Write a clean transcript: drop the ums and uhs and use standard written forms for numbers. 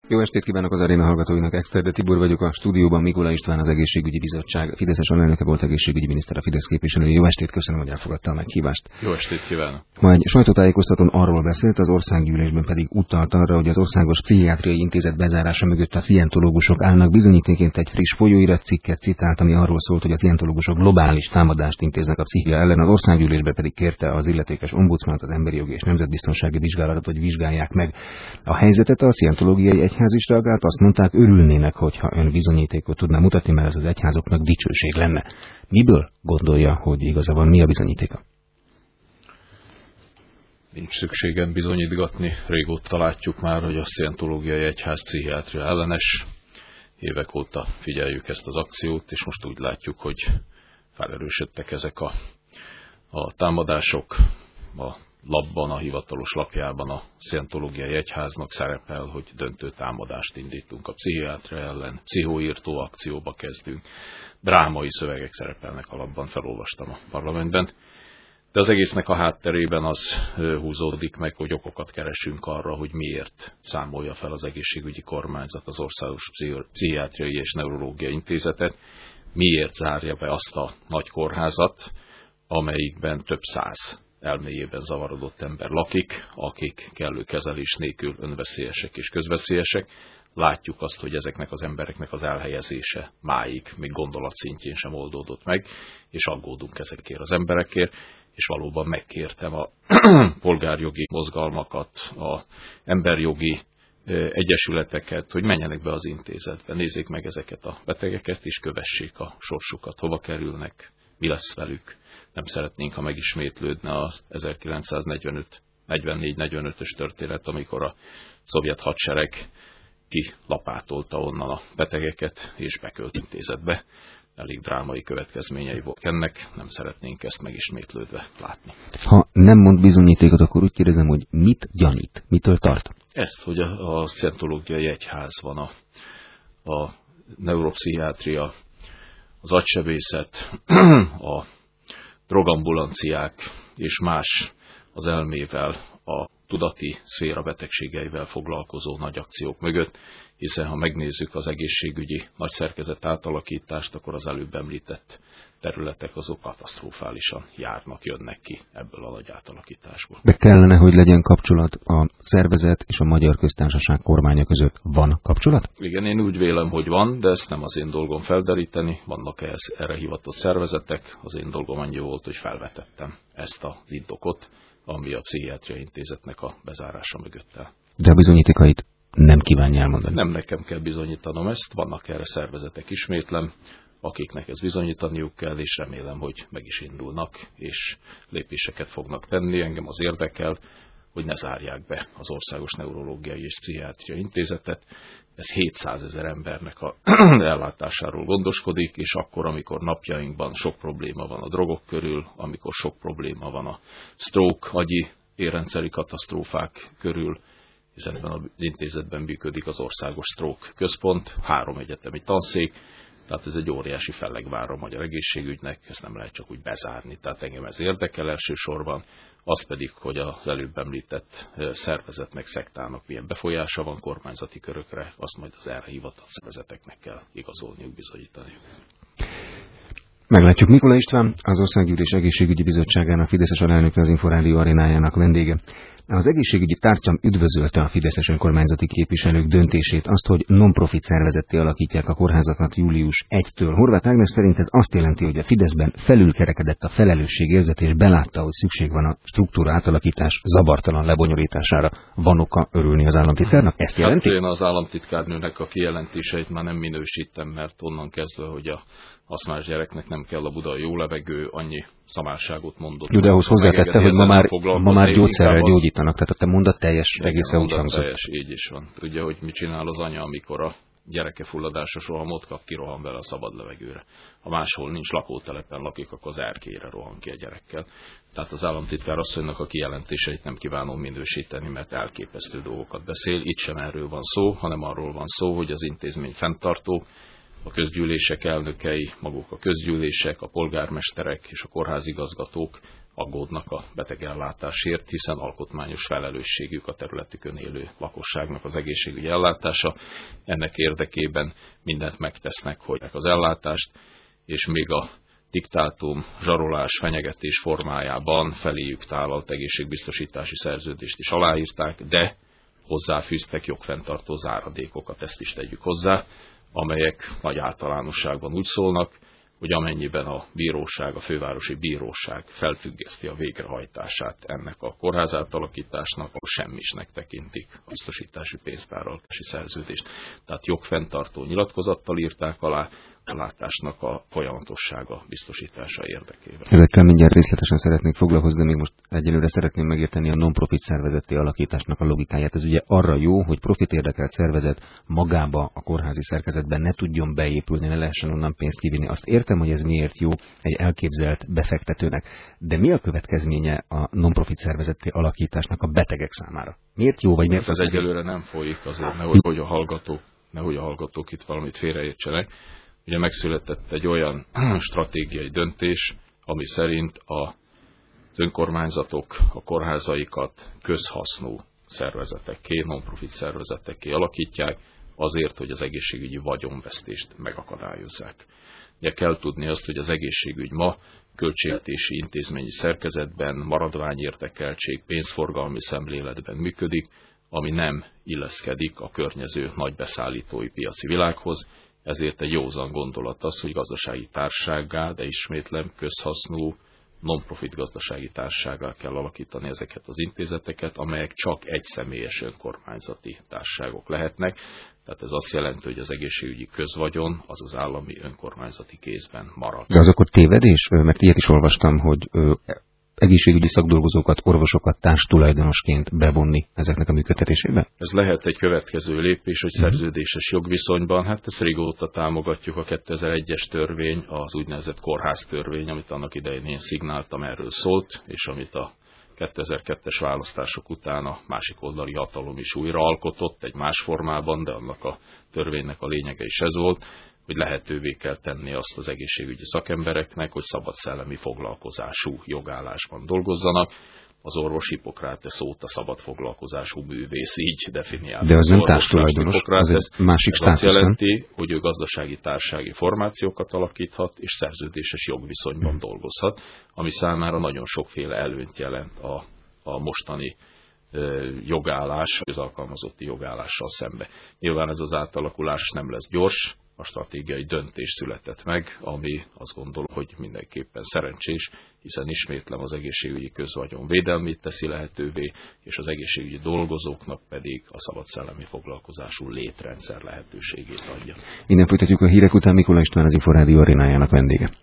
Jó estét kívánok az aréna hallgatóinak, Exter, de Tibor vagyok a stúdióban, Mikulay István az Egészségügyi Bizottság fideszes alelnöke, volt egészségügyi miniszter, a Fidesz képviselője. Jó estét, köszönöm, hogy elfogadta a meghívást. Jó estét kívánok. Ma egy sajtótájékoztatón arról beszélt, az országgyűlésben pedig utalt arra, hogy az Országos Pszichiátriai Intézet bezárása mögött a szientológusok állnak. Bizonyítéként egy friss folyóiratcikket citált, ami arról szólt, hogy a szientológusok globális támadást intéznek a pszichia ellen. Az országgyűlésben pedig kérte az illetékes ombudsmant, az Emberi Jogi és Nemzetbiztonsági Vizsgálatot, hogy vizsgálják meg a helyzetet. A Szientológiai Egyház is reagált, azt mondták, örülnének, hogyha ön bizonyítékot tudná mutatni, mert ez az egyházoknak dicsőség lenne. Miből gondolja, hogy igaza van, mi a bizonyítéka? Nincs szükségem bizonyítgatni, régóta látjuk már, hogy a Szientológiai Egyház pszichiátria ellenes. Évek óta figyeljük ezt az akciót, és most úgy látjuk, hogy felerősödtek ezek a támadások. A labban, a hivatalos lapjában a Szientológiai Egyháznak szerepel, hogy döntő támadást indítunk a pszichiátria ellen, pszichoírtó akcióba kezdünk. Drámai szövegek szerepelnek a labban, felolvastam a parlamentben. De az egésznek a hátterében az húzódik meg, hogy okokat keresünk arra, hogy miért számolja fel az egészségügyi kormányzat az Országos Pszichiátriai és Neurológiai Intézetet, miért zárja be azt a nagy kórházat, amelyikben több száz elméjében zavarodott ember lakik, akik kellő kezelés nélkül önveszélyesek és közveszélyesek. Látjuk azt, hogy ezeknek az embereknek az elhelyezése máig még gondolatszintjén sem oldódott meg, és aggódunk ezekért az emberekért, és valóban megkértem a polgárjogi mozgalmakat, az emberjogi egyesületeket, hogy menjenek be az intézetbe, nézzék meg ezeket a betegeket, és kövessék a sorsukat, hova kerülnek, mi lesz velük. Nem szeretnénk, ha megismétlődne az 1944-45-ös történet, amikor a szovjet hadsereg kilapátolta onnan a betegeket, és bekölt intézetbe. Elég drámai következményei volt ennek, nem szeretnénk ezt megismétlődve látni. Ha nem mond bizonyítékot, akkor úgy kérdezem, hogy mit gyanít, mitől tart? Ezt, hogy a Szientológiai Egyház van, a neuropszichiátria, az agysebészet, a drogambulanciák és más az elmével, a tudati szféra betegségeivel foglalkozó nagy akciók mögött, hiszen ha megnézzük az egészségügyi nagy szerkezet átalakítást, akkor az előbb említett területek azok katasztrofálisan jönnek ki ebből a nagy átalakításból. De kellene, hogy legyen kapcsolat a szervezet és a Magyar Köztársaság kormánya között. Van kapcsolat? Igen, én úgy vélem, hogy van, de ezt nem az én dolgom felderíteni. Vannak erre hivatott szervezetek. Az én dolgom annyi volt, hogy felvetettem ezt az indokot, ami a Pszichiátriai Intézetnek a bezárása mögött áll. De a bizonyítékait nem kívánja elmondani. Nem nekem kell bizonyítanom ezt, vannak erre szervezetek, ismétlem, akiknek ezt bizonyítaniuk kell, és remélem, hogy meg is indulnak, és lépéseket fognak tenni. Engem az érdekel, hogy ne zárják be az Országos Neurológiai és Pszichiátriai Intézetet. Ez 700 000 embernek a ellátásáról gondoskodik, és akkor, amikor napjainkban sok probléma van a drogok körül, amikor sok probléma van a stroke, agyi érrendszeri katasztrófák körül, hiszen ebben az intézetben működik az Országos Stroke Központ, 3 egyetemi tanszék, tehát ez egy óriási fellegvár a magyar egészségügynek, ezt nem lehet csak úgy bezárni. Tehát engem ez érdekel elsősorban, az pedig, hogy az előbb említett szervezetnek, szektának milyen befolyása van kormányzati körökre, azt majd az erre hivatott szervezeteknek kell igazolniuk, bizonyítaniuk. Meglátjuk. Mikulay István, az Országgyűlés Egészségügyi Bizottságának fideszes alelnöke, az Inforádió arénájának vendége. Az egészségügyi tárca üdvözölte a fideszes önkormányzati képviselők döntését, azt, hogy non-profit szervezetté alakítják a kórházakat július 1-től. Horváth Ágnes szerint ez azt jelenti, hogy a Fideszben felülkerekedett a felelősségérzet, és belátta, hogy szükség van a struktúra átalakítás zavartalan lebonyolítására. Van oka örülni az államtitkárnak? Ezt jelenti? Hát én az államtitkárnőnek a kijelentéseit már nem minősítem, mert onnan kezdve, hogy a aszmás gyereknek nem kell a budai jó levegő, annyi szamárságot mondott. De ahhoz hozzátette, hogy ma már gyógyszerrel gyógyítanak, tehát a mondat teljes egészen úgy hangzott. Teljes, így is van. Tudja, hogy mit csinál az anya, amikor a gyereke fulladásos rohamot kap, kirohan vele a szabad levegőre. Ha máshol nincs lakótelepen lakik, akkor az erkélyre rohan ki a gyerekkel. Tehát az államtitkár asszonynak a kijelentéseit nem kívánom minősíteni, mert elképesztő dolgokat beszél. Itt sem erről van szó, hanem arról van szó, hogy az intézmény fenntartók, a közgyűlések elnökei, maguk a közgyűlések, a polgármesterek és a kórházigazgatók aggódnak a betegellátásért, hiszen alkotmányos felelősségük a területükön élő lakosságnak az egészségügyi ellátása. Ennek érdekében mindent megtesznek, hogy az ellátást, és még a diktátum, zsarolás, fenyegetés formájában feléjük tálalt egészségbiztosítási szerződést is aláírták, de hozzáfűztek jogfenntartó záradékokat, ezt is tegyük hozzá, amelyek nagy általánosságban úgy szólnak, hogy amennyiben a bíróság, a fővárosi bíróság felfüggeszti a végrehajtását ennek a kórházátalakításnak, akkor semmisnek tekintik a biztosítási pénztárolgási szerződést. Tehát jogfenntartó nyilatkozattal írták alá, a látásnak a folyamatossága biztosítása érdekében. Ezekkel mindjárt részletesen szeretnék foglalkozni, de még most egyelőre szeretném megérteni a non-profit szervezeti alakításnak a logikáját. Ez ugye arra jó, hogy profit érdekelt szervezet magába a kórházi szerkezetben ne tudjon beépülni, ne lehessen onnan pénzt kivinni. Azt értem, hogy ez miért jó egy elképzelt befektetőnek, de mi a következménye a non-profit szervezeti alakításnak a betegek számára? Miért jó, vagy miért? Ez egyelőre nem folyik, azért nehogy a hallgatók itt valamit félreértsenek. Ugye megszületett egy olyan stratégiai döntés, ami szerint az önkormányzatok a kórházaikat közhasznú szervezetekké, non-profit szervezetekké alakítják, azért, hogy az egészségügyi vagyonvesztést megakadályozzák. Ugye kell tudni azt, hogy az egészségügy ma költségvetési intézményi szerkezetben, maradványérdekeltség, pénzforgalmi szemléletben működik, ami nem illeszkedik a környező nagy beszállítói piaci világhoz. Ezért egy józan gondolat az, hogy gazdasági társaggá, de ismétlem közhasznú, non-profit gazdasági társaggá kell alakítani ezeket az intézeteket, amelyek csak egyszemélyes önkormányzati társaságok lehetnek. Tehát ez azt jelenti, hogy az egészségügyi közvagyon az az állami önkormányzati kézben marad. De az akkor tévedés? Mert ilyet is olvastam, hogy egészségügyi szakdolgozókat, orvosokat társtulajdonosként bevonni ezeknek a működtetésébe? Ez lehet egy következő lépés, hogy szerződéses jogviszonyban, hát ezt régóta támogatjuk, a 2001-es törvény, az úgynevezett kórháztörvény, amit annak idején én szignáltam, erről szólt, és amit a 2002-es választások után a másik oldali hatalom is újraalkotott egy más formában, de annak a törvénynek a lényege is ez volt, hogy lehetővé kell tenni azt az egészségügyi szakembereknek, hogy szabad szellemi foglalkozású jogállásban dolgozzanak. Az orvos Hippokrates óta szabad foglalkozású művész, így definiálta. De az nem társtulajdonos, az egy másik státusz. Azt jelenti, hogy ő gazdasági társasági formációkat alakíthat, és szerződéses jogviszonyban dolgozhat, ami számára nagyon sokféle előnyt jelent a mostani jogállás, az alkalmazotti jogállással szembe. Nyilván ez az átalakulás nem lesz gyors, a stratégiai döntés született meg, ami azt gondolom, hogy mindenképpen szerencsés, hiszen ismétlem az egészségügyi közvagyon védelmét teszi lehetővé, és az egészségügyi dolgozóknak pedig a szabad szellemi foglalkozású létrendszer lehetőségét adja. Innen folytatjuk a hírek után. Mikolaj István, az Inforádió arénájának vendége.